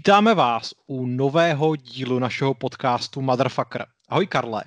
Vítáme vás u nového dílu našeho podcastu Motherfucker. Ahoj Karle.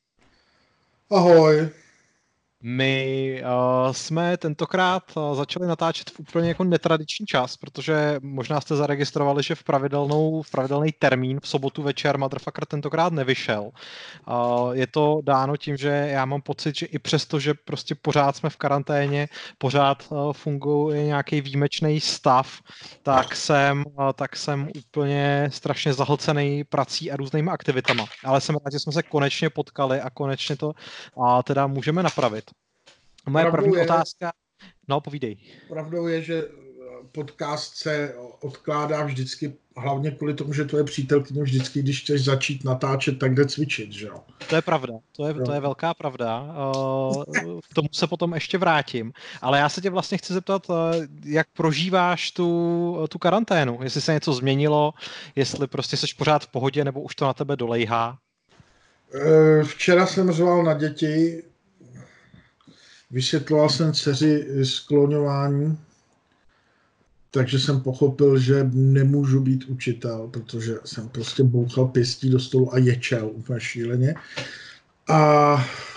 Ahoj. My jsme tentokrát začali natáčet v úplně jako netradiční čas, protože možná jste zaregistrovali, že v pravidelný termín v sobotu večer Motherfucker tentokrát nevyšel. Je to dáno tím, že já mám pocit, že i přesto, že prostě pořád jsme v karanténě, pořád funguje nějaký výjimečný stav, tak jsem úplně strašně zahlcený prací a různýma aktivitama. Ale jsem rád, že jsme se konečně potkali a konečně to teda můžeme napravit. Moje první otázka... No, povídej. Pravdou je, že podcast se odkládá vždycky, hlavně kvůli tomu, že to je přítelkyně vždycky, když chceš začít natáčet, tak jde cvičit, že jo? To je pravda, to je velká pravda. K tomu se potom ještě vrátím. Ale já se tě vlastně chci zeptat, jak prožíváš tu karanténu? Jestli se něco změnilo, jestli prostě jsi pořád v pohodě, nebo už to na tebe dolejhá? Včera jsem řval na děti, vysvětloval jsem dceři skloňování, takže jsem pochopil, že nemůžu být učitel, protože jsem prostě bouchal pěstí do stolu a ječel úplně šíleně. A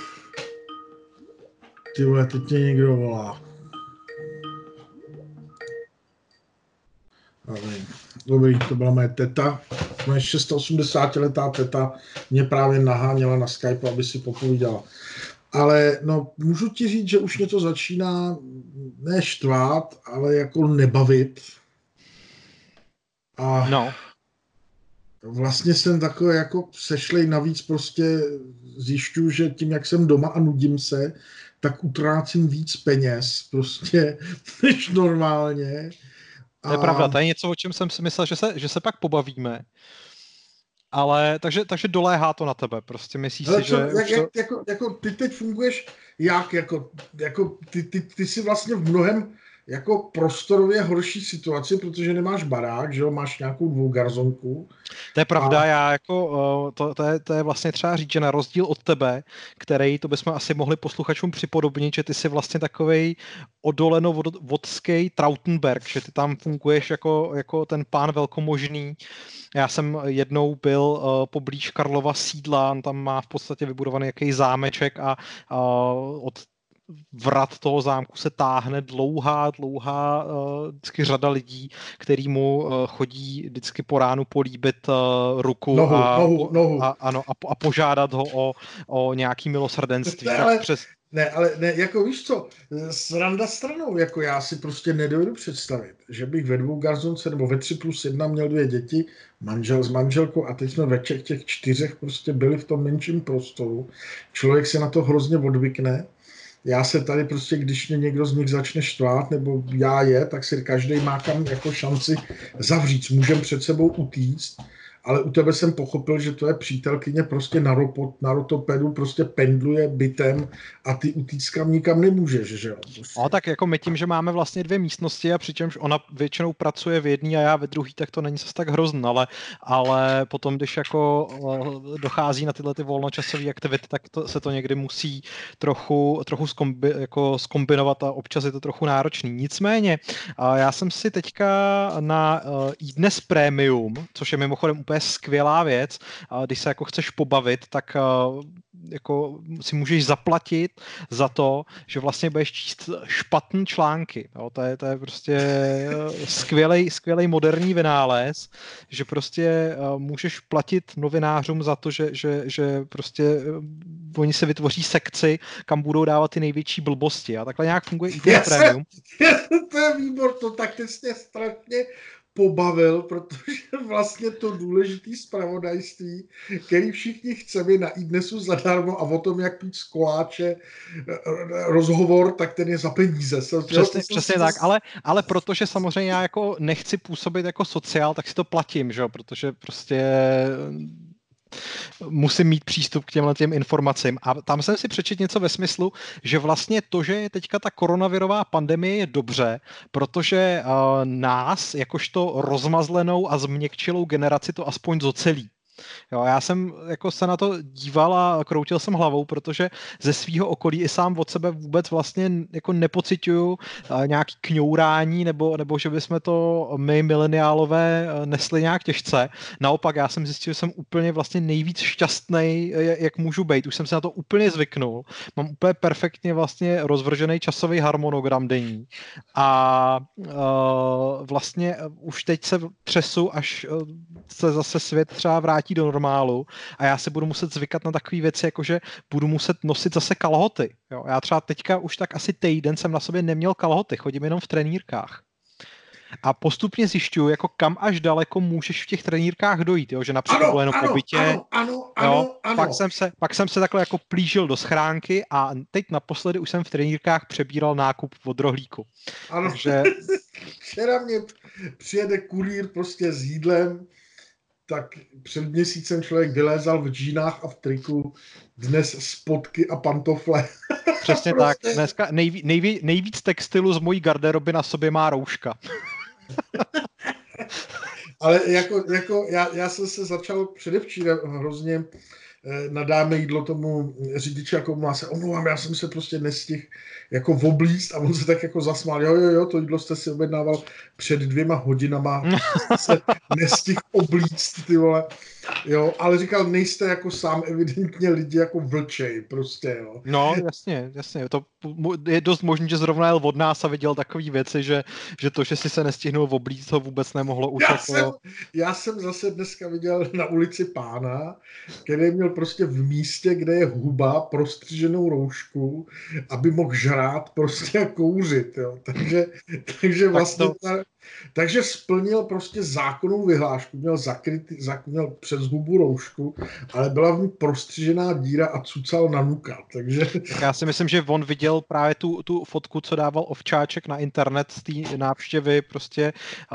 ty vole, teď mě někdo volá. Dobrý, to byla moje teta. Moje 680letá teta mě právě naháněla na Skype, aby si popovídala. Ale no, můžu ti říct, že už mě to začíná ne štvát, ale jako nebavit. A no. Vlastně jsem takový jako sešlej, navíc prostě zjišťuju, že tím, jak jsem doma a nudím se, tak utrácím víc peněz prostě než normálně. To je pravda, to je něco, o čem jsem si myslel, že se pak pobavíme. Ale takže doléhá to na tebe, prostě myslíš si, že... Jako ty teď funguješ jak? Ty jsi vlastně v mnohem jako prostorově horší situaci, protože nemáš barák, že jo, máš nějakou dvougarzonku. To je pravda, já jako, to je vlastně třeba říct, že na rozdíl od tebe, který, to bychom asi mohli posluchačům připodobnit, že ty jsi vlastně takovej odoleno-vodský Trautenberg, že ty tam funguješ jako ten pán velkomožný. Já jsem jednou byl poblíž Karlova sídla, on tam má v podstatě vybudovaný jaký zámeček a od vrat toho zámku se táhne dlouhá vždycky řada lidí, který mu chodí vždycky po ránu políbit ruku nohu. A požádat ho o nějaký milosrdenství. Ne, jako víš co, sranda stranou, jako já si prostě nedovedu představit, že bych ve dvougarzonce nebo ve 3+1 měl 2 děti, manžel s manželkou a teď jsme ve těch 4 prostě byli v tom menším prostoru. Člověk se na to hrozně odvykne. Já se tady prostě, když mě někdo z nich začne štvát, nebo tak si každý má kam jako šanci zavřít. Můžeme před sebou utíct, ale u tebe jsem pochopil, že to je přítelkyně prostě na rotopedu, prostě pendluje bytem a ty utíct kam nikam nemůžeš, že jo? No tak jako my tím, že máme vlastně 2 místnosti a přičemž ona většinou pracuje v jedné a já ve druhé, tak to není zase tak hrozný, ale potom, když jako dochází na tyhle ty volnočasové aktivity, tak se to někdy musí trochu zkombinovat a občas je to trochu náročný. Nicméně, já jsem si teďka na iDnes Premium, což je mimochodem úplně skvělá věc, když se jako chceš pobavit, tak jako si můžeš zaplatit za to, že vlastně budeš číst špatný články. Jo? To je prostě skvělej moderní vynález, že prostě můžeš platit novinářům za to, že prostě oni se vytvoří sekci, kam budou dávat ty největší blbosti. A takhle nějak funguje i ten Premium. To je výbor, to tak ty jsi strašně pobavil, protože vlastně to důležitý zpravodajství, který všichni chceme na iDnesu zadarmo a o tom, jak pít z koláče rozhovor, tak ten je za peníze. Přesně tak, ale protože samozřejmě já jako nechci působit jako sociál, tak si to platím, že? Protože prostě musím mít přístup k těm informacím. A tam jsem si přečetl něco ve smyslu, že vlastně to, že je teďka ta koronavirová pandemie, je dobře, protože nás, jakožto rozmazlenou a změkčilou generaci, to aspoň zocelí. Jo, já jsem jako se na to díval a kroutil jsem hlavou, protože ze svého okolí i sám od sebe vůbec vlastně jako nepociťuju nějaký kňourání, nebo že bychom to my mileniálové nesli nějak těžce. Naopak já jsem zjistil, že jsem úplně vlastně nejvíc šťastný, jak můžu být. Už jsem se na to úplně zvyknul. Mám úplně perfektně vlastně rozvržený časový harmonogram denní. A vlastně už teď se třesu, až se zase svět třeba vrátí do normálu a já se budu muset zvykat na takové věci, jako že budu muset nosit zase kalhoty. Jo? Já třeba teďka už tak asi týden jsem na sobě neměl kalhoty, chodím jenom v trenýrkách. A postupně zjišťuju, jako kam až daleko můžeš v těch trenýrkách dojít, jo? Že například bylo jenom po bytě. Ano. Pak jsem se takhle jako plížil do schránky a teď naposledy už jsem v trenýrkách přebíral nákup od rohlíku. Ano, takže... včera mě přijede kurýr prostě s jídlem, tak před měsícem člověk vylézal v džínách a v triku, dnes spodky a pantofle. Přesně prostě... tak. Dneska nejvíc textilu z mojí garderoby na sobě má rouška. Ale jako já jsem se začal předevčírem hrozně nadáme jídlo tomu řidiči, jako má se omlouvám, já jsem se prostě nestihl jako oblízt a on se tak jako zasmál, jo, to jídlo jste si objednával před 2 hodinama, se nestihl oblíct, ty vole, jo, ale říkal, nejste jako sám evidentně lidi jako vlčej, prostě, jo. No, jasně, to je dost možný, že zrovna jel od nás a viděl takový věci, že to, že si se nestihnul oblíct, ho vůbec nemohlo už já jsem zase dneska viděl na ulici pána, který měl prostě v místě, kde je huba, prostřiženou roušku, aby mohl žrát prostě a kouřit, jo. Takže vlastně takže splnil prostě zákonnou vyhlášku, měl přes hubu roušku, ale byla v ní prostřižená díra a cucal na nuka, takže... Tak já si myslím, že on viděl právě tu fotku, co dával Ovčáček na internet z té návštěvy prostě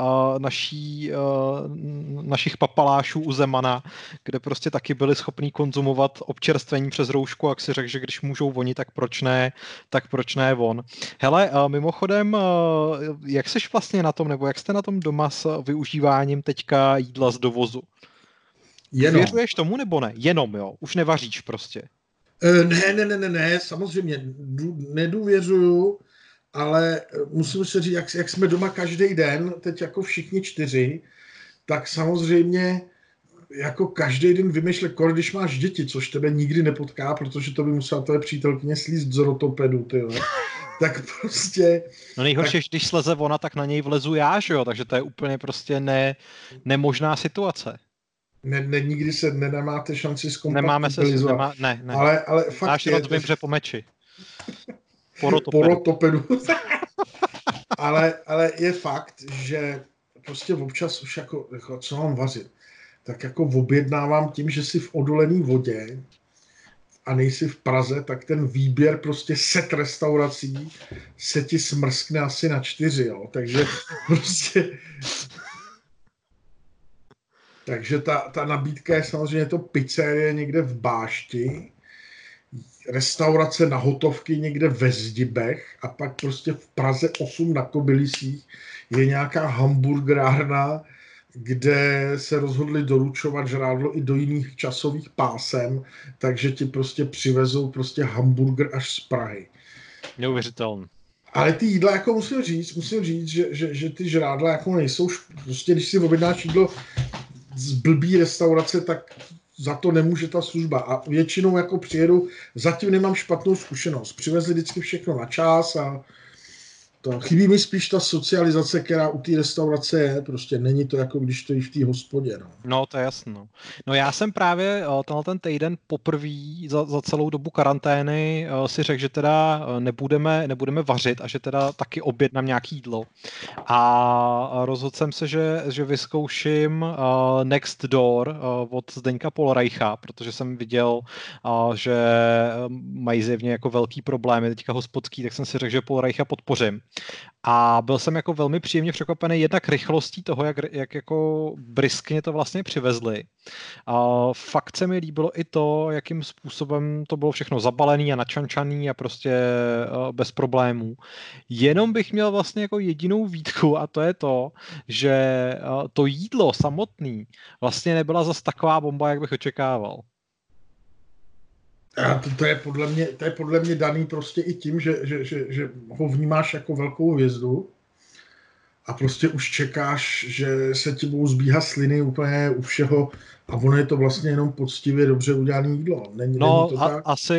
našich papalášů u Zemana, kde prostě taky byli schopní konzumovat občerstvení přes roušku, jak si řekl, že když můžou oni, tak proč ne on. Hele, mimochodem, jak seš vlastně na tom, nebo jak jste na tom doma s využíváním teďka jídla z dovozu? Věřuješ tomu nebo ne? Jenom, jo? Už nevaříš prostě. Ne, samozřejmě nedůvěřuju, ale musím se říct, jak jsme doma každý den, teď jako všichni 4, tak samozřejmě jako každý den vymýšlet, když máš děti, což tebe nikdy nepotká, protože to by musela tvoje přítelkyně slízt z rotopedu, tyjo. Tak prostě... No nejhorší, když sleze ona, tak na něj vlezu já, že jo, takže to je úplně prostě nemožná situace. Nikdy se nemáte šanci zkompatibilizovat. Ne. Ale fakt náš rod vymře po meči. Po rotopedu. ale je fakt, že prostě občas už jako co mám vařit, tak jako objednávám tím, že si v odolený vodě a nejsi v Praze, tak ten výběr prostě set restaurací se ti smrskne asi na 4, jo. Takže prostě... Takže ta nabídka je samozřejmě to pizzerie někde v Bášti, restaurace na hotovky někde ve Zdibech a pak prostě v Praze 8 na Kobylisích je nějaká hamburgerárna, kde se rozhodli doručovat žrádlo i do jiných časových pásem, takže ti prostě přivezou prostě hamburger až z Prahy. Neuvěřitelné. Ale ty jídla, jako musím říct, že ty žrádla jako nejsou, prostě když si objednáš jídlo z blbý restaurace, tak za to nemůže ta služba. A většinou jako přijedu, zatím nemám špatnou zkušenost. Přivezli vždycky všechno na čas a to chybí mi spíš ta socializace, která u té restaurace je. Prostě není to jako když to je v té hospodě. No, to je jasno. No já jsem právě ten týden poprvé za celou dobu karantény si řekl, že teda nebudeme vařit a že teda taky objednám nějaký jídlo. A rozhodl jsem se, že vyzkouším Next Door od Zdeňka Polreicha, protože jsem viděl, že mají zjevně jako velký problémy teďka hospodský, tak jsem si řekl, že Polreicha podpořím. A byl jsem jako velmi příjemně překvapený jednak rychlostí toho, jak jako briskně to vlastně přivezli. A fakt se mi líbilo i to, jakým způsobem to bylo všechno zabalený a načančaný a prostě bez problémů. Jenom bych měl vlastně jako jedinou výtku a to je to, že to jídlo samotný vlastně nebyla zas taková bomba, jak bych očekával. A to je podle mě daný prostě i tím, že ho vnímáš jako velkou hvězdu a prostě už čekáš, že se ti budou zbíhat sliny úplně u všeho a ono je to vlastně jenom poctivě dobře udělané jídlo. Není to tak?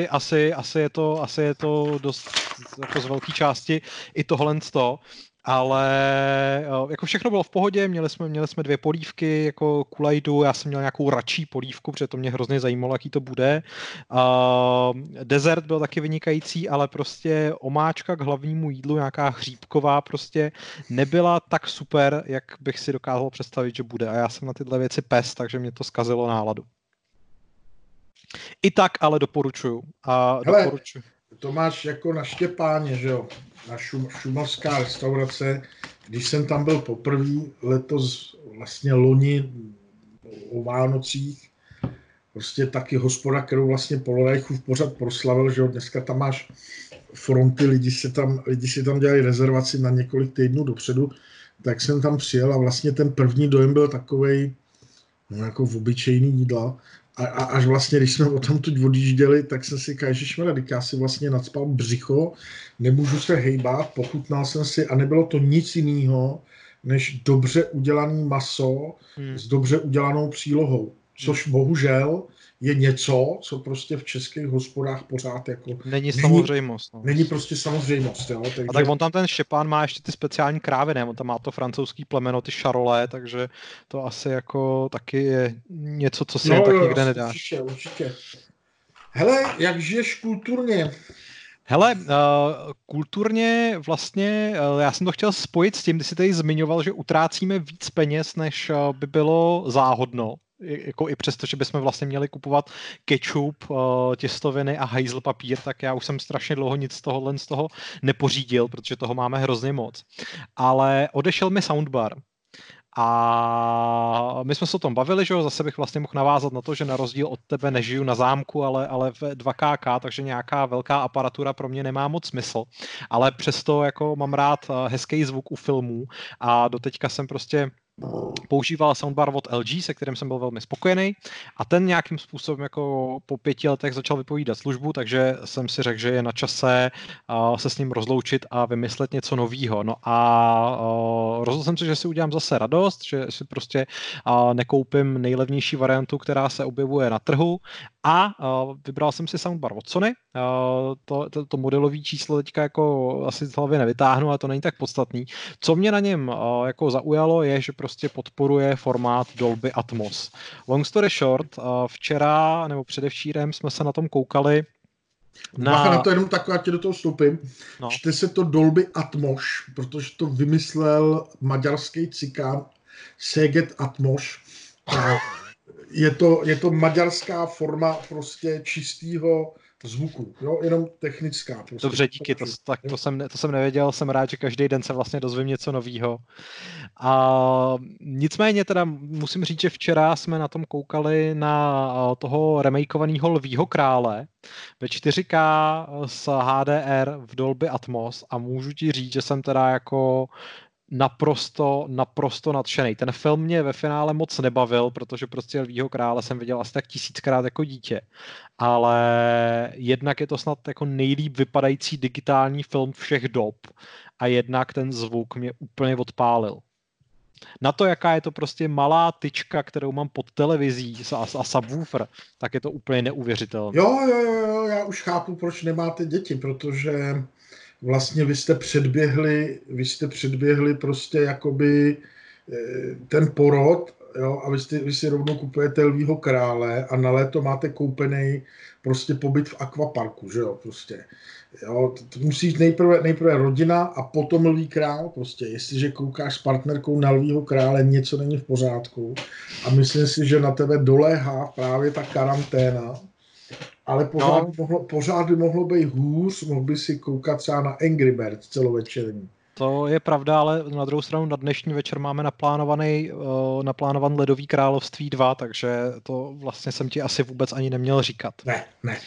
Asi je to dost jako z velké části i tohle to, ale jako všechno bylo v pohodě, měli jsme 2 polívky jako kulajdu, já jsem měl nějakou račí polívku, protože to mě hrozně zajímalo, jaký to bude. Dezert byl taky vynikající, ale prostě omáčka k hlavnímu jídlu, nějaká hříbková prostě nebyla tak super, jak bych si dokázal představit, že bude. A já jsem na tyhle věci pes, takže mě to zkazilo náladu. I tak ale doporučuju. Hele, to máš jako na Štěpáně, že jo? Na šumavská restaurace. Když jsem tam byl poprvé letos, vlastně loni o Vánocích, prostě taky hospoda, kterou vlastně Polorajchův pořad proslavil, že jo? Dneska tam máš fronty, lidi si tam dělají rezervaci na několik týdnů dopředu, tak jsem tam přijel a vlastně ten první dojem byl takovej, no jako obyčejný jídla. A až vlastně, když jsme o tom tu odjížděli, tak jsem si říkal, ježišmarja, já si vlastně nacpal břicho, nemůžu se hejbat, pochutnal jsem si a nebylo to nic jiného, než dobře udělaný maso s dobře udělanou přílohou. Což bohužel je něco, co prostě v českých hospodách pořád jako... Není samozřejmost. No. Není prostě samozřejmost. Jo, takže... A tak on tam ten Štěpán má ještě ty speciální krávy, ne? On tam má to francouzský plemeno, ty šarolé, takže to asi jako taky je něco, co si tak nikde nedáš. Určitě. Hele, jak žiješ kulturně? Hele, kulturně vlastně, já jsem to chtěl spojit s tím, když jsi tady zmiňoval, že utrácíme víc peněz, než by bylo záhodno. Jako i přesto, že bychom vlastně měli kupovat kečup, těstoviny a hajzl papír, tak já už jsem strašně dlouho nic z toho nepořídil, protože toho máme hrozně moc. Ale odešel mi soundbar. A my jsme se o tom bavili, že jo, zase bych vlastně mohl navázat na to, že na rozdíl od tebe nežiju na zámku, ale v 2KK, takže nějaká velká aparatura pro mě nemá moc smysl. Ale přesto jako mám rád hezký zvuk u filmů a doteďka jsem prostě používal soundbar od LG, se kterým jsem byl velmi spokojený a ten nějakým způsobem jako po 5 letech začal vypovídat službu, takže jsem si řekl, že je na čase se s ním rozloučit a vymyslet něco novýho. No a rozhodl jsem se, že si udělám zase radost, že si prostě nekoupím nejlevnější variantu, která se objevuje na trhu a vybral jsem si soundbar od Sony. To modelové číslo teďka jako asi z hlavy nevytáhnu, ale to není tak podstatný. Co mě na něm jako zaujalo je, že prostě podporuje formát Dolby Atmos. Long story short, včera nebo předevčírem jsme se na tom koukali Bacha na to jenom takhle, tě do toho vstoupím. No. Čte se to Dolby Atmos, protože to vymyslel maďarský cikán Szeged Atmos. Je to maďarská forma prostě čistého zvuku, jo, jenom technická. Prostě. Dobře, díky, to jsem nevěděl, jsem rád, že každý den se vlastně dozvím něco novýho. A nicméně teda musím říct, že včera jsme na tom koukali na toho remakeovaného Lvího krále ve 4K s HDR v Dolby Atmos a můžu ti říct, že jsem teda jako naprosto nadšený. Ten film mě ve finále moc nebavil, protože prostě Lvího krále jsem viděl asi tak 1000krát jako dítě. Ale jednak je to snad jako nejlíp vypadající digitální film všech dob a jednak ten zvuk mě úplně odpálil. Na to, jaká je to prostě malá tyčka, kterou mám pod televizí a subwoofer, tak je to úplně neuvěřitelné. Jo, já už chápu, proč nemáte děti, protože vlastně vy jste předběhli prostě jakoby ten porod, jo, a vy si rovnou kupujete Lvího krále a na léto máte koupený prostě pobyt v akvaparku, že jo, prostě. Jo, to musí jít nejprve rodina a potom Lví král, prostě. Jestliže koukáš s partnerkou na Lvího krále, něco není v pořádku a myslím si, že na tebe doléhá právě ta karanténa, ale pořád by mohlo být hůř, mohl by si koukat třeba na Angry Birds celovečerní. To je pravda, ale na druhou stranu na dnešní večer máme naplánovaný Ledový království 2, takže to vlastně jsem ti asi vůbec ani neměl říkat. Ne.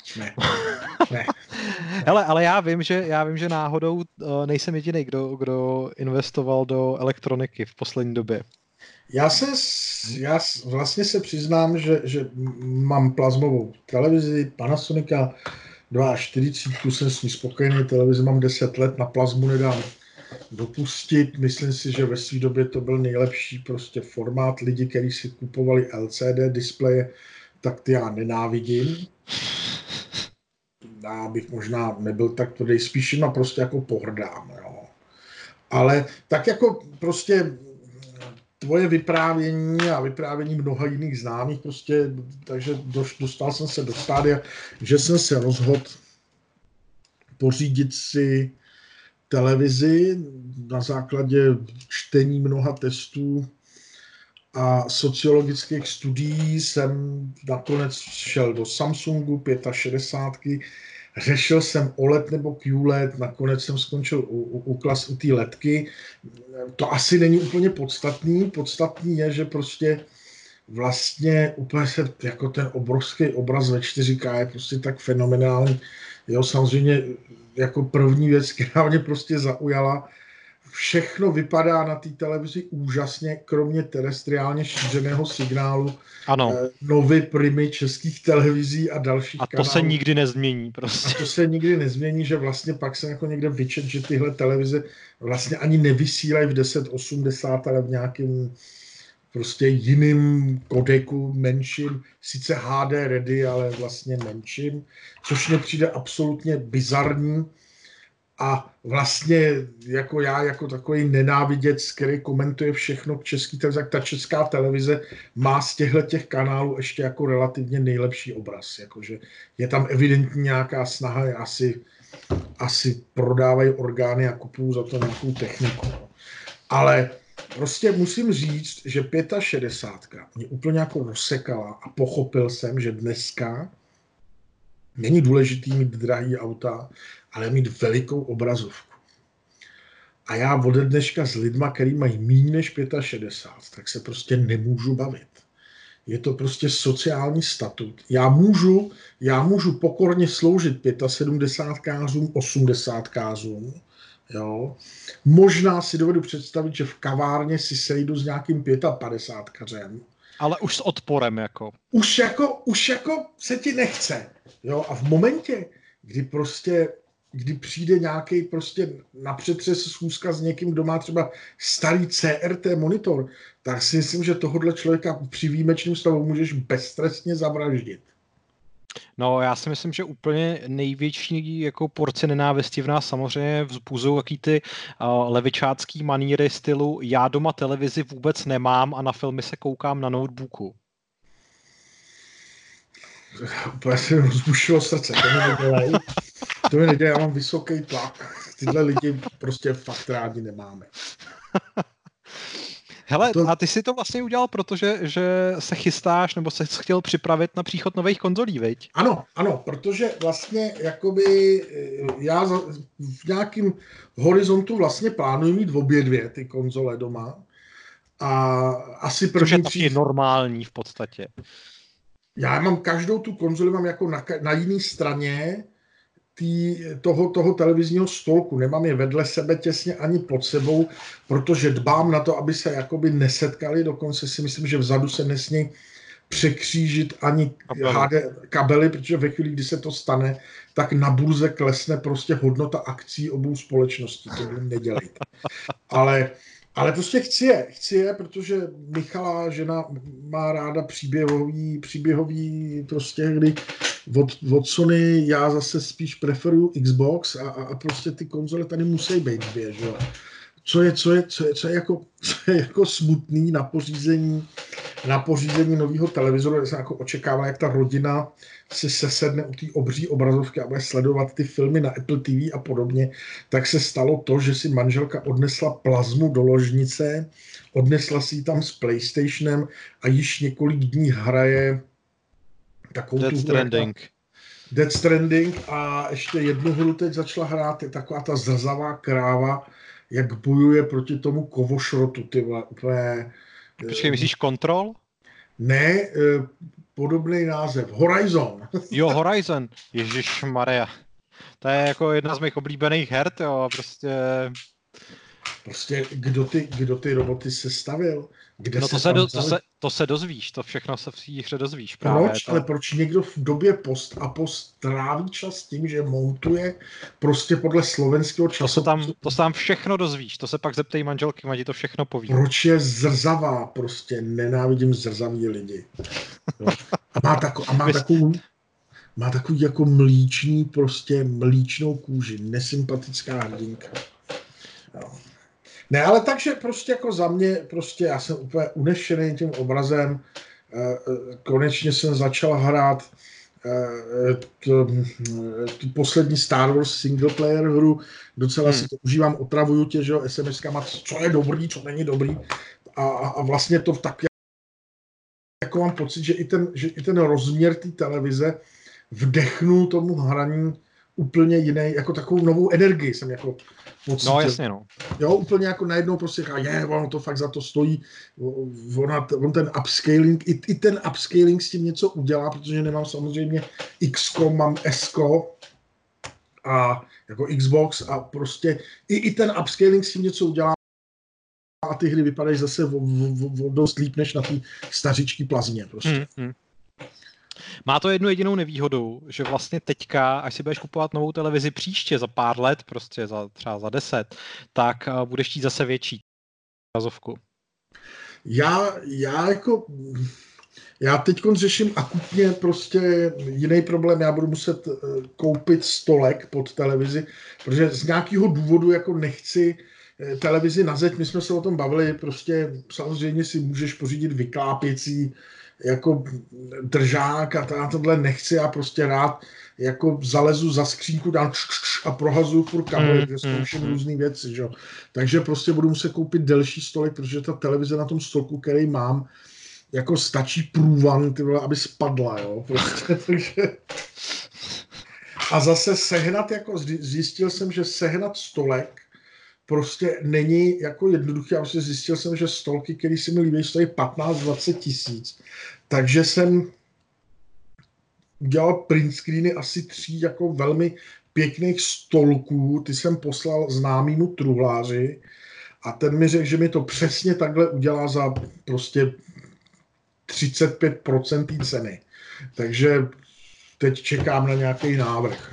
Hele, ale já vím, že náhodou nejsem jediný, kdo investoval do elektroniky v poslední době. Já vlastně se přiznám, že mám plazmovou televizi Panasonica 42, jsem s ní spokojený, televizi mám 10 let, na plazmu nedám dopustit. Myslím si, že ve své době to byl nejlepší prostě formát. Lidi, kteří si kupovali LCD displeje, tak ty já nenávidím. Já bych možná nebyl tak tvrdý, spíš jim prostě jako pohrdám. Jo. Ale tak jako prostě tvoje vyprávění a vyprávění mnoha jiných známých prostě, takže dostal jsem se do stádia, že jsem se rozhodl pořídit si televizi na základě čtení mnoha testů a sociologických studií jsem nakonec šel do Samsungu 65, řešil jsem OLED nebo QLED, nakonec jsem skončil u té ledky. To asi není úplně podstatný. Podstatný je, že prostě vlastně úplně se jako ten obrovský obraz ve 4K je prostě tak fenomenální. Jo, samozřejmě jako první věc, která mě prostě zaujala, všechno vypadá na té televizi úžasně, kromě terestriálně šířeného signálu. Ano. Nový primy českých televizí a dalších kanálů. A to se nikdy nezmění prostě. A to se nikdy nezmění, že vlastně pak jsem jako někde vyčet, že tyhle televize vlastně ani nevysílají v 1080, ale v nějakém prostě jiným kodeku, menším, sice HD ready, ale vlastně menším, což mě přijde absolutně bizarní. A vlastně jako já, jako takový nenáviděc, který komentuje všechno k české televizi, tak ta česká televize má z těch kanálů ještě jako relativně nejlepší obraz. Jakože je tam evidentně nějaká snaha, asi prodávají orgány a kupují za to nějakou techniku. Ale prostě musím říct, že 65 mě úplně jako rozsekala a pochopil jsem, že dneska není důležitý mít drahý auta, ale mít velikou obrazovku. A já ode dneška s lidma, který mají méně než 65, tak se prostě nemůžu bavit. Je to prostě sociální statut. Já můžu pokorně sloužit 75kářům, 80kářům. Jo. Možná si dovedu představit, že v kavárně si sejdu s nějakým 55kařem. Ale už s odporem jako. Už jako se ti nechce. Jo. A v momentě, kdy přijde nějaký prostě na přetřes schůzka s někým, kdo má třeba starý CRT monitor, tak si myslím, že tohohle člověka při výjimečném stavu můžeš beztrestně zavraždit. No, já si myslím, že úplně největší jako porci nenávisti v nás samozřejmě vzbuzují jaký ty levičácký maníry stylu já doma televizi vůbec nemám a na filmy se koukám na notebooku. Úplně se mi rozbušilo srdce, to mi nedělej. To mi nedělej, já mám vysoký tlak. Tyhle lidi prostě fakt rádi nemáme. Hele, a ty si to vlastně udělal, protože se chystáš, nebo se chtěl připravit na příchod nových konzolí, viď? Ano, protože vlastně jakoby já v nějakém horizontu vlastně plánuji mít obě dvě ty konzole doma. A asi první... Což je taky normální v podstatě. Já mám každou tu konzoli mám jako na jiné straně toho televizního stolku. Nemám je vedle sebe těsně ani pod sebou, protože dbám na to, aby se jakoby nesetkali. Dokonce si myslím, že vzadu se nesmí překřížit ani kabely, protože ve chvíli, kdy se to stane, tak na burze klesne prostě hodnota akcí obou společností. To nedělejte. Ale prostě chci je, protože Michala žena má ráda příběhový prostě, kdy od Sony já zase spíš preferuju Xbox a prostě ty konzole tady musí být dvě, že jo. Co je jako smutný na pořízení nového televizoru, jsem jako očekával, jak ta rodina si sesedne u té obří obrazovky a bude sledovat ty filmy na Apple TV a podobně, tak se stalo to, že si manželka odnesla plazmu do ložnice, odnesla si ji tam s PlayStationem a již několik dní hraje takovou Death Stranding a ještě jednu hru teď začala hrát, je taková ta zrzavá kráva, jak bojuje proti tomu kovošrotu, ty vole, úplně... Počkej, myslíš Control? Ne, podobný název. Horizon. Jo, Horizon. Ježišmarja. To je jako jedna z mých oblíbených her, jo, prostě... Prostě kdo ty roboty sestavil? Kde No se tam vzali? to se dozvíš, to všechno se v té hře dozvíš právě. Proč? Ale proč někdo v době post a post tráví čas tím, že montuje prostě podle slovenského času? To se tam všechno dozvíš, to se pak zeptej manželky, má ti to všechno poví. Proč je zrzavá? Prostě nenávidím zrzavý lidi. Jo. A má takový jako mlíčný, prostě mlíčnou kůži, nesympatická hrdinka. Jo. Ne, ale takže prostě jako za mě, prostě já jsem úplně unešený tím obrazem. Konečně jsem začal hrát tu poslední Star Wars single player hru. Docela si to užívám, otravuju tě, že jo, SMS-kama, co je dobrý, co není dobrý. A vlastně to tak jako mám pocit, že i ten rozměr té televize vdechnul tomu hraní úplně jiný, jako takovou novou energii jsem jako pocítil. No jasně, no. Jo, úplně jako najednou prostě ono to fakt za to stojí, on ten upscaling, i ten upscaling s tím něco udělá, protože nemám samozřejmě X-ko, mám S-ko a jako Xbox a prostě i ten upscaling s tím něco udělá a ty hry vypadají zase dost líp než na té stařičky plazmě prostě. Má to jednu jedinou nevýhodu, že vlastně teďka, až si budeš kupovat novou televizi příště za pár let, prostě třeba za 10, tak budeš chtít zase větší obrazovku. Já teď řeším akutně prostě jiný problém. Já budu muset koupit stolek pod televizi, protože z nějakého důvodu jako nechci televizi na zeď. My jsme se o tom bavili, prostě samozřejmě si můžeš pořídit vyklápěcí jako držák a tohle nechci, já prostě rád jako zalezu za skřínku, dám a prohazuju furt kabely, kde zkouším různý věci, že? Takže prostě budu muset koupit delší stolek, protože ta televize na tom stolku, který mám, jako stačí průvan, ty vole, aby spadla, jo, prostě, takže... A zase sehnat, jako zjistil jsem, že sehnat stolek prostě není jako jednoduchý. Já prostě zjistil jsem, že stolky, které se mi líbí, stojí 15-20 tisíc. Takže jsem udělal print screeny asi 3 jako velmi pěkných stolků. Ty jsem poslal známýmu truhláři a ten mi řekl, že mi to přesně takhle udělá za prostě 35% ceny. Takže teď čekám na nějaký návrh.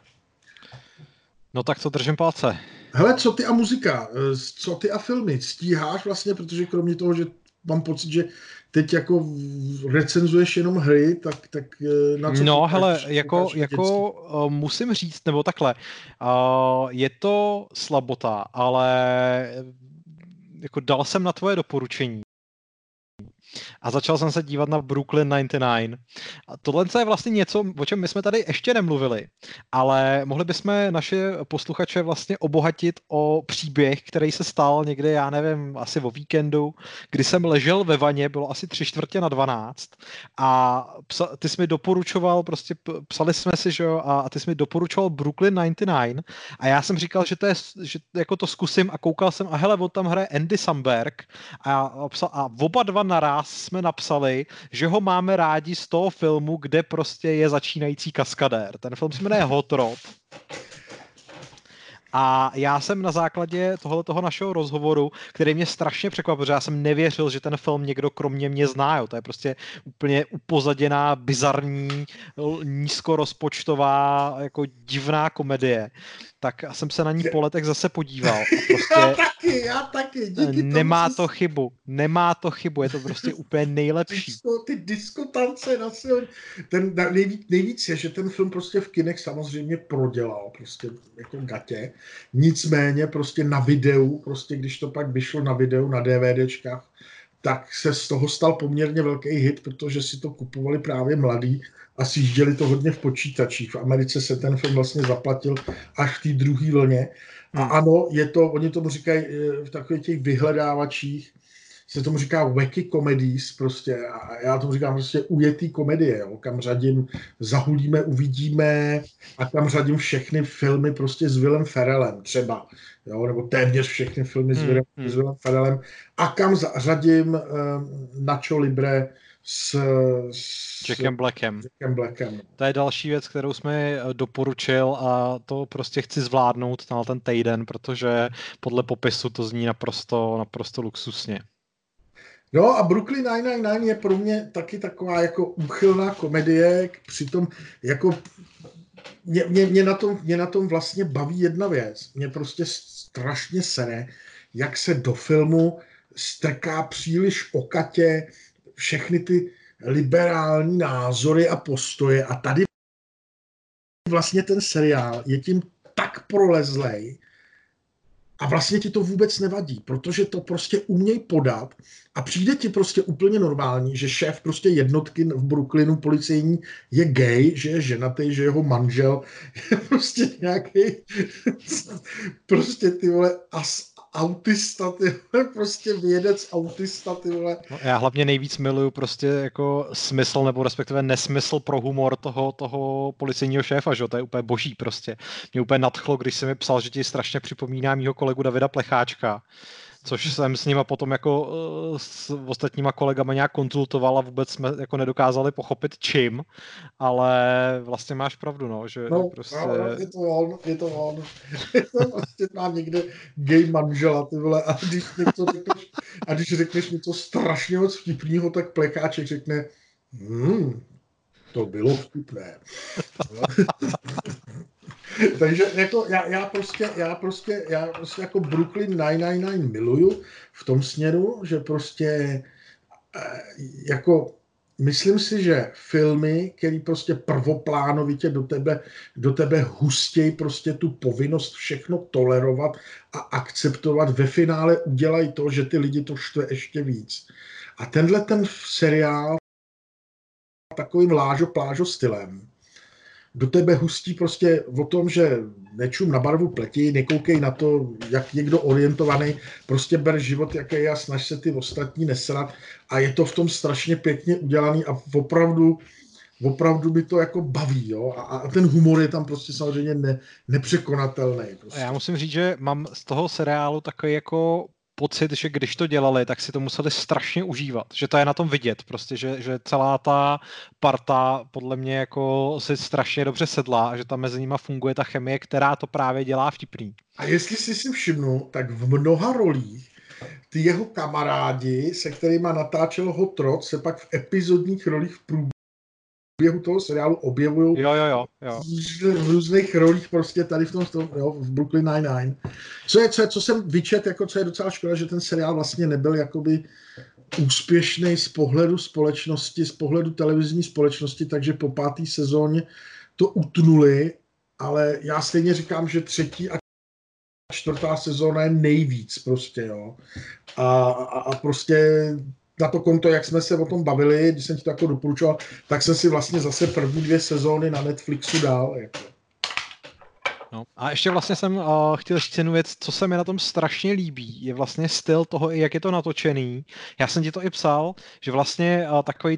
No tak to držím palce. Hele, co ty a muzika, co ty a filmy, stíháš vlastně, protože kromě toho, že mám pocit, že teď jako recenzuješ jenom hry, tak na co... No hele, jako musím říct, nebo takhle, je to slabota, ale jako dal jsem na tvoje doporučení a začal jsem se dívat na Brooklyn 99. A tohle je vlastně něco, o čem my jsme tady ještě nemluvili, ale mohli bychom naše posluchače vlastně obohatit o příběh, který se stal někde, já nevím, asi o víkendu, kdy jsem ležel ve vaně, bylo asi 11:45 a ty jsi mi doporučoval, prostě psali jsme si, že jo, a ty jsi mi doporučoval Brooklyn 99 a já jsem říkal, že jako to zkusím a koukal jsem a hele, on tam hraje Andy Samberg a oba dva naraz jsme napsali, že ho máme rádi z toho filmu, kde prostě je začínající kaskadér. Ten film se jmenuje Hot Rod. A já jsem na základě tohoto našeho rozhovoru, který mě strašně překvapil, protože já jsem nevěřil, že ten film někdo kromě mě zná. Jo. To je prostě úplně upozaděná, bizarní, nízkorozpočtová, jako divná komedie. Tak jsem se na ní po letech zase podíval. A prostě já taky. Díky Nemá to chybu. Je to prostě úplně nejlepší. Ty diskotance na silně. Nejvíc je, že ten film prostě v kinech samozřejmě prodělal. Prostě jako gatě. Nicméně prostě na videu, prostě když to pak vyšlo na videu, na DVDčkách, tak se z toho stal poměrně velký hit, protože si to kupovali právě mladí a sjížděli to hodně v počítačích. V Americe se ten film vlastně zaplatil až v té druhé vlně. A ano, je to, oni tomu říkají v takových těch vyhledávačích, se tomu říká wacky comedies prostě a já tomu říkám prostě ujetý komedie, jo, kam řadím Zahulíme, uvidíme a kam řadím všechny filmy prostě s Willem Ferrellem třeba, jo, nebo téměř všechny filmy s Willem Ferrellem a kam řadím Nacho Libre s Jackem Blackem. To je další věc, kterou jsme doporučil a to prostě chci zvládnout na ten týden, protože podle popisu to zní naprosto luxusně. No a Brooklyn Nine-Nine je pro mě taky taková jako úchylná komedie, přitom jako mě na tom vlastně baví jedna věc. Mě prostě strašně sere, jak se do filmu strká příliš okatě všechny ty liberální názory a postoje a tady vlastně ten seriál je tím tak prolezlej a vlastně ti to vůbec nevadí, protože to prostě uměj podat a přijde ti prostě úplně normální, že šéf prostě jednotky v Brooklynu policejní je gay, že je ženatý, že jeho manžel je prostě nějaký prostě ty vole autista, ty vole, prostě vědec autista, ty vole. No, já hlavně nejvíc miluju prostě jako smysl nebo respektive nesmysl pro humor toho policejního šéfa, že? To je úplně boží prostě. Mě úplně nadchlo, když se mi psal, že ti strašně připomíná mýho kolegu Davida Plecháčka, což jsem s nima potom jako s ostatníma kolegama nějak konzultoval a vůbec jsme jako nedokázali pochopit čím, ale vlastně máš pravdu, no, že prostě... No, je to on. To prostě má někde gay manžela, ty vole, a když řekneš něco strašně moc vtipného, tak Plecháček řekne, to bylo vtipné. Takže jako já prostě jako Brooklyn Nine-Nine miluju v tom směru, že prostě jako myslím si, že filmy, které prostě prvoplánovitě do tebe hustějí prostě tu povinnost všechno tolerovat a akceptovat, ve finále udělají to, že ty lidi to štve ještě víc. A tenhle ten seriál takovým lážo-plážo stylem do tebe hustí prostě o tom, že nečum na barvu pleti, nekoukej na to, jak někdo orientovaný, prostě ber život, jaký je a snaž se ty ostatní nesrat a je to v tom strašně pěkně udělaný a opravdu by to jako baví, jo, a ten humor je tam prostě samozřejmě nepřekonatelný. Prostě. Já musím říct, že mám z toho seriálu takový jako pocit, že když to dělali, tak si to museli strašně užívat, že to je na tom vidět, prostě, že celá ta parta podle mě jako si strašně dobře sedla a že tam mezi nima funguje ta chemie, která to právě dělá vtipný. A jestli si všimnu, tak v mnoha rolích ty jeho kamarádi, se kterýma natáčel Hot Rod, se pak v epizodních rolích v průběhu toho seriálu objevují jo. v různých rolích prostě tady v tom jo, v Brooklyn Nine-Nine. Co jsem vyčet, jako co je docela škoda, že ten seriál vlastně nebyl jakoby úspěšný z pohledu společnosti, z pohledu televizní společnosti, takže po 5. sezóně to utnuli, ale já stejně říkám, že 3. a 4. sezóna je nejvíc prostě, jo. A prostě na to konto, jak jsme se o tom bavili, když jsem ti to jako doporučoval, tak jsem si vlastně zase první 2 sezóny na Netflixu dal. Jako. No. A ještě vlastně jsem chtěl říct jednu věc, co se mi na tom strašně líbí, je vlastně styl toho, jak je to natočený. Já jsem ti to i psal, že vlastně takový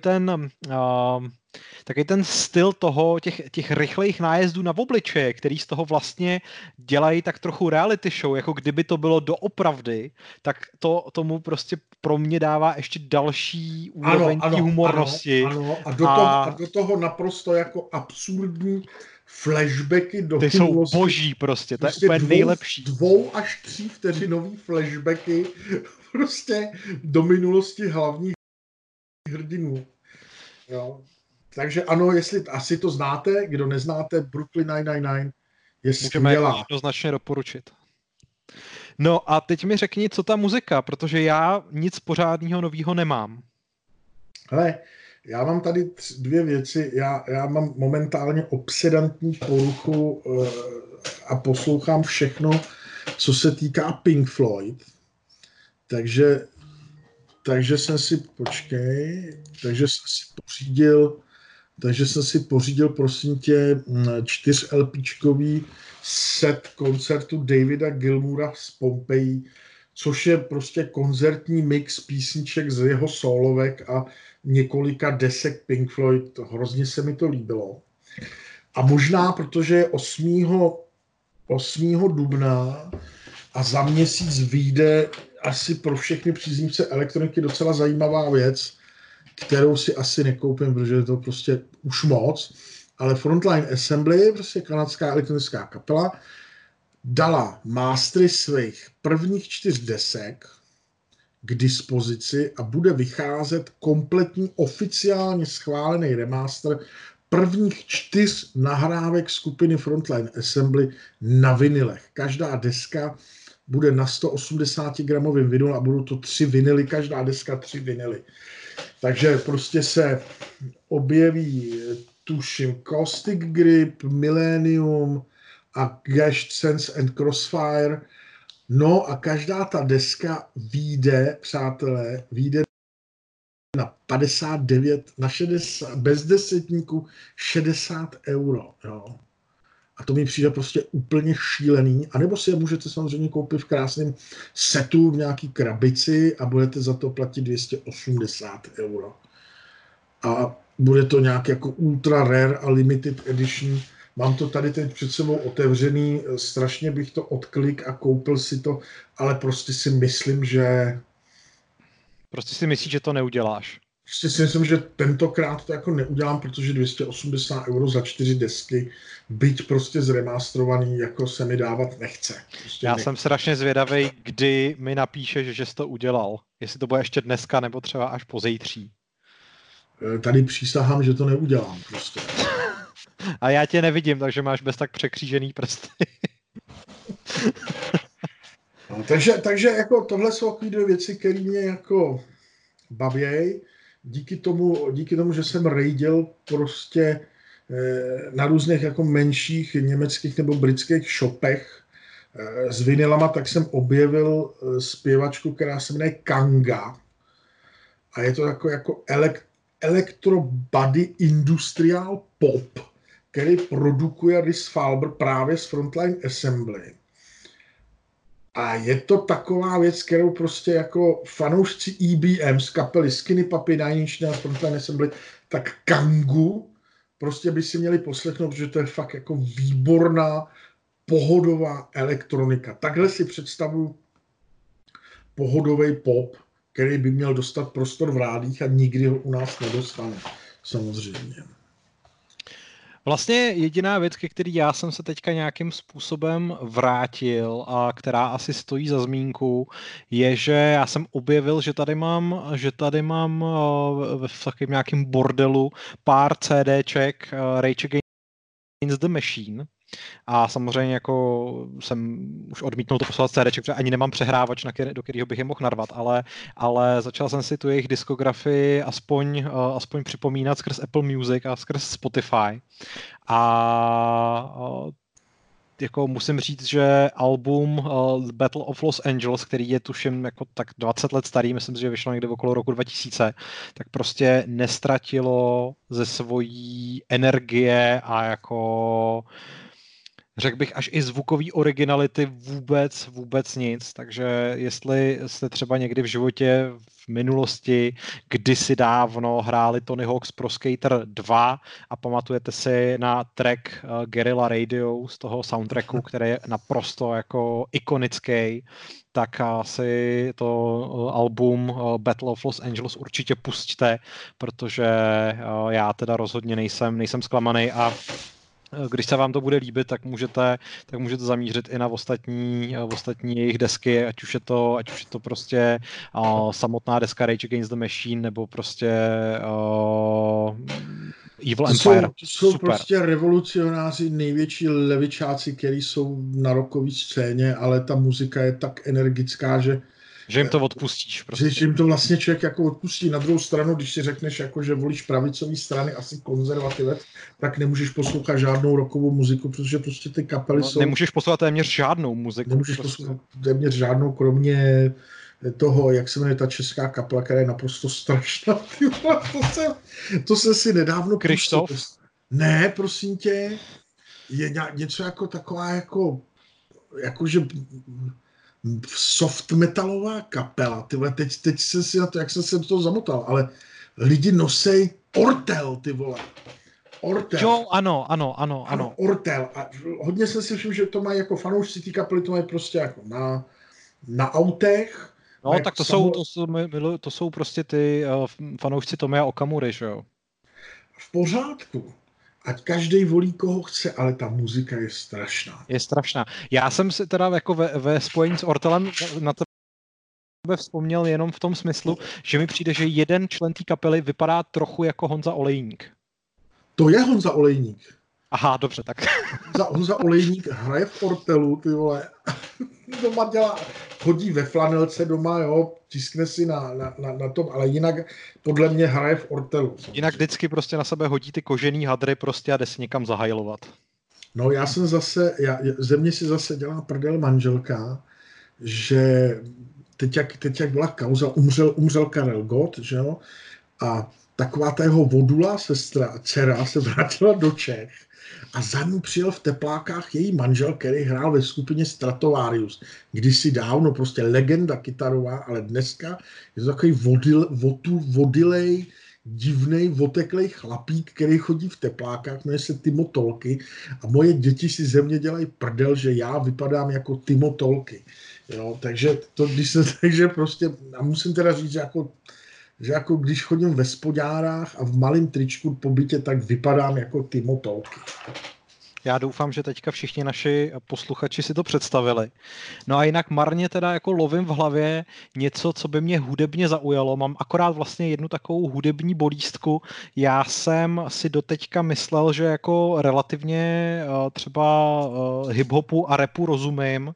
ten styl toho, těch rychlejch nájezdů na obličeje, který z toho vlastně dělají tak trochu reality show, jako kdyby to bylo doopravdy, tak to tomu prostě pro mě dává ještě další úroveň humornosti. Ano. A do toho naprosto jako absurdní flashbacky do ty jsou boží prostě, to je úplně nejlepší. 2 až 3 vteřinový flashbacky prostě do minulosti hlavních hrdinů. Jo. Takže ano, jestli asi to znáte, kdo neznáte, Brooklyn Nine-Nine je skvělá. Můžeme jednoznačně doporučit. No a teď mi řekni, co ta muzika, protože já nic pořádného nového nemám. Hele, já mám tady 2 věci. Já mám momentálně obsedantní poruchu a poslouchám všechno, co se týká Pink Floyd. Takže jsem si pořídil, prosím tě, 4 LPčkový set koncertu Davida Gilmoura z Pompeji, což je prostě koncertní mix písniček z jeho solovek a několika desek Pink Floyd. Hrozně se mi to líbilo. A možná, protože 8. dubna a za měsíc vyjde asi pro všechny příznivce elektroniky docela zajímavá věc, kterou si asi nekoupím, protože je to prostě už moc, ale Frontline Assembly, prostě kanadská elektronická kapela, dala mastery svých prvních 4 desek k dispozici a bude vycházet kompletní oficiálně schválený remaster prvních 4 nahrávek skupiny Frontline Assembly na vinylech. Každá deska bude na 180 gramovém vinylu a budou to 3 vinily, každá deska 3 vinily. Takže prostě se objeví, tuším, Caustic Grip, Millennium a Gashed Sense and Crossfire. No a každá ta deska vyjde, přátelé, vyjde na 59, na 60, bez desetníku 60 euro. Jo. A to mi přijde prostě úplně šílený. A nebo si je můžete samozřejmě koupit v krásném setu v nějaký krabici a budete za to platit 280 euro. A bude to nějak jako ultra rare a limited edition. Mám to tady teď před sebou otevřený, strašně bych to odklik a koupil si to, ale prostě si myslím, že... Prostě si myslíš, že to neuděláš. Prostě si myslím, že tentokrát to jako neudělám, protože 280 euro za 4 desky, byť prostě zremasterovaný, jako se mi dávat nechce. Prostě Já jsem strašně zvědavý, kdy mi napíšeš, že jsi to udělal. Jestli to bude ještě dneska, nebo třeba až pozítří. Tady přísahám, že to neudělám prostě. A já tě nevidím, takže máš bez tak překřížený prsty. No, takže jako tohle jsou takové 2 věci, které mě jako bavěj. Díky tomu, že jsem rejdil prostě na různých jako menších německých nebo britských shopech s vinylama, tak jsem objevil zpěvačku, která se jmenuje Kanga. A je to jako electro body industrial pop, který produkuje Rhys Falber právě z Frontline Assembly. A je to taková věc, kterou prostě jako fanoušci EBM z kapely Skinny Puppy, Nine Inch Nails, Frontline Assembly, tak Kangu prostě by si měli poslechnout, že to je fakt jako výborná, pohodová elektronika. Takhle si představuji pohodový pop, který by měl dostat prostor v rádích a nikdy ho u nás nedostane, samozřejmě. Vlastně jediná věc, ke který já jsem se teďka nějakým způsobem vrátil a která asi stojí za zmínku, je, že já jsem objevil, že tady mám v takovém nějakém bordelu pár CDček Rage Against the Machine. A samozřejmě jako jsem už odmítnul to poslat CDček, protože ani nemám přehrávač, do kterého bych je mohl narvat, ale začal jsem si tu jejich diskografii aspoň připomínat skrz Apple Music a skrz Spotify. A jako musím říct, že album Battle of Los Angeles, který je tuším jako tak 20 let starý, myslím si, že vyšlo někde okolo roku 2000, tak prostě nestratilo ze svojí energie a jako řekl bych až i zvukový originality vůbec nic, takže jestli jste třeba někdy v životě v minulosti kdysi dávno hráli Tony Hawk's Pro Skater 2 a pamatujete si na track Guerrilla Radio z toho soundtracku, který je naprosto jako ikonický, tak asi to album Battle of Los Angeles určitě pusťte, protože já teda rozhodně nejsem zklamaný a když se vám to bude líbit, tak můžete zamířit i na ostatní jejich desky, ať už je to prostě samotná deska Rage Against the Machine, nebo prostě Evil Empire. To jsou prostě revolucionáři, největší levičáci, který jsou na rockové scéně, ale ta muzika je tak energická, že jim to odpustíš. Prostě. Že jim to vlastně člověk jako odpustí. Na druhou stranu, když si řekneš, jako, že volíš pravicové strany, asi konzervativec, tak nemůžeš poslouchat žádnou rockovou muziku, protože prostě ty kapely jsou... Nemůžeš poslouchat téměř žádnou muziku. Nemůžeš poslouchat téměř žádnou, kromě toho, jak se jmenuje ta česká kapela, která je naprosto strašná. To jsem si nedávno... Krištof? Ne, prosím tě. Je něco jako taková, jako že soft metalová kapela, ty vole, teď jsem si na to, jak jsem se do toho zamotal, ale lidi nosej Ortel, ty vole. Ortel. Jo, ano. Ano, Ortel. A hodně jsem si všiml, že to mají jako fanoušci té kapely, to mají prostě jako na autech. No, tak to jsou prostě ty fanoušci Tomia Okamury, že jo? V pořádku. Ať každý volí, koho chce, ale ta muzika je strašná. Je strašná. Já jsem si teda jako ve spojení s Ortelem na tebe vzpomněl jenom v tom smyslu, že mi přijde, že jeden člen té kapely vypadá trochu jako Honza Olejník. To je Honza Olejník. Aha, dobře, tak. Honza Olejník hraje v Ortelu, ty vole. Doma chodí ve flanelce doma, jo, tiskne si na tom, ale jinak podle mě hraje v Ortelu. Samozřejmě. Jinak vždycky prostě na sebe hodí ty kožený hadry prostě a jde si někam zahajlovat. No já jsem ze mě si zase dělá prdel manželka, že teď jak byla kauza, umřel Karel Gott, že jo, a taková ta jeho vodula dcera se vrátila do Čech a za ní přijel v teplákách její manžel, který hrál ve skupině Stratovarius. Kdysi dávno, prostě legenda kytarová, ale dneska je to takový vodilej, divnej, oteklej chlapík, který chodí v teplákách, jmenuje se Timo Tolky a moje děti si ze mě dělají prdel, že já vypadám jako Timo Tolky. Jo, takže prostě, a musím teda říct, že jako když chodím ve spodňárách a v malém tričku po bytě, tak vypadám jako Timo Tolky. Já doufám, že teďka všichni naši posluchači si to představili. No a jinak marně teda jako lovím v hlavě něco, co by mě hudebně zaujalo. Mám akorát vlastně jednu takovou hudební bolístku. Já jsem si doteďka myslel, že jako relativně třeba hip-hopu a rapu rozumím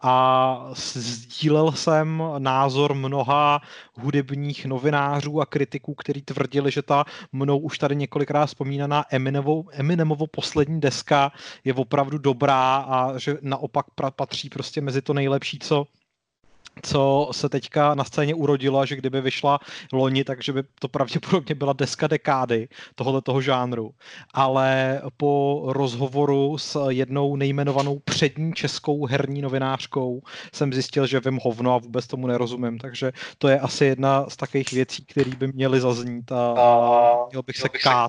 a sdílel jsem názor mnoha hudebních novinářů a kritiků, kteří tvrdili, že ta mnou už tady několikrát vzpomínaná Eminemovo poslední deska je opravdu dobrá a že naopak patří prostě mezi to nejlepší, co se teďka na scéně urodilo, a že kdyby vyšla loni, takže by to pravděpodobně byla deska dekády tohoto žánru. Ale po rozhovoru s jednou nejmenovanou přední českou herní novinářkou jsem zjistil, že vím hovno a vůbec tomu nerozumím, takže to je asi jedna z takových věcí, které by měly zaznít a měl bych se kát.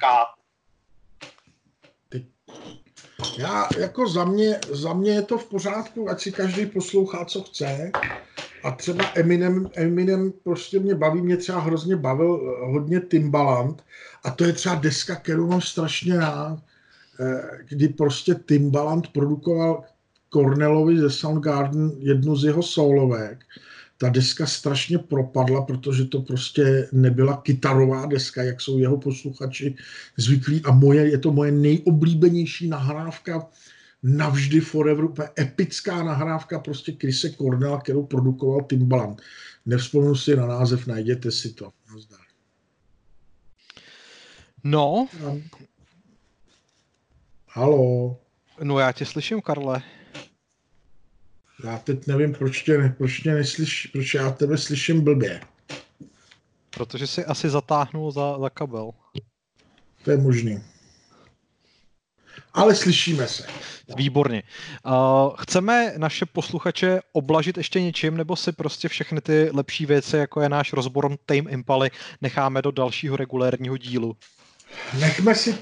Já jako za mě je to v pořádku, ať si každý poslouchá, co chce. A třeba Eminem prostě mě baví, mě třeba hrozně bavil hodně Timbaland. A to je třeba deska, kterou mám strašně rád, kdy prostě Timbaland produkoval Cornelovi ze Soundgarden jednu z jeho soulovek. Ta deska strašně propadla, protože to prostě nebyla kytarová deska, jak jsou jeho posluchači zvyklí. A je to moje nejoblíbenější nahrávka navždy forever, úplně epická nahrávka prostě Chrise Cornella, kterou produkoval Timbaland. Nevzpomenu si na název, najděte si to. Nazdar. No. Haló. No já tě slyším, Karle. Já teď nevím, proč já tebe slyším blbě. Protože jsi asi zatáhnul za kabel. To je možný. Ale slyšíme se. Výborně. Chceme naše posluchače oblažit ještě něčím, nebo si prostě všechny ty lepší věci, jako je náš rozbor Tame Impaly, necháme do dalšího regulérního dílu? Nechme si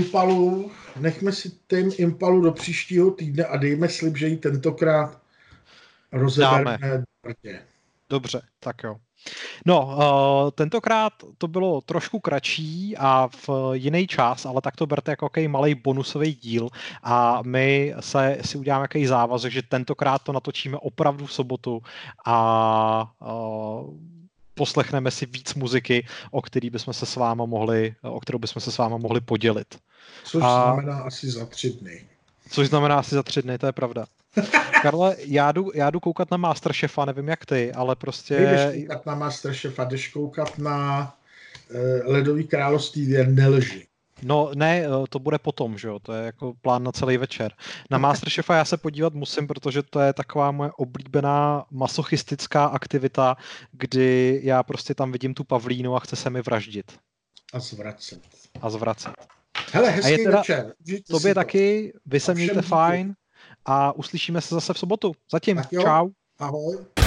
Tame Impalu do příštího týdne a dejme slib, že ji tentokrát rozebereme. Dobře, tak jo. No, tentokrát to bylo trošku kratší a v jiný čas, ale tak to berte jako jaký malej bonusový díl a my si uděláme jaký závazek, že tentokrát to natočíme opravdu v sobotu a poslechneme si víc muziky, o kterou bychom se s váma mohli podělit. Což znamená asi za 3 dny. Což znamená asi za 3 dny, to je pravda. Karle, já jdu koukat na Masterchefa, nevím jak ty, ale prostě... Jdeš koukat na Masterchefa, jdeš koukat na Ledový království, nelži. No ne, to bude potom, že jo, to je jako plán na celý večer. Na Masterchefa já se podívat musím, protože to je taková moje oblíbená masochistická aktivita, kdy já prostě tam vidím tu pavlínu a chce se mi vraždit. A zvracet. Hele, hezký večer. Tobě taky, vy se mějte fajn a uslyšíme se zase v sobotu. Zatím, čau. Ahoj.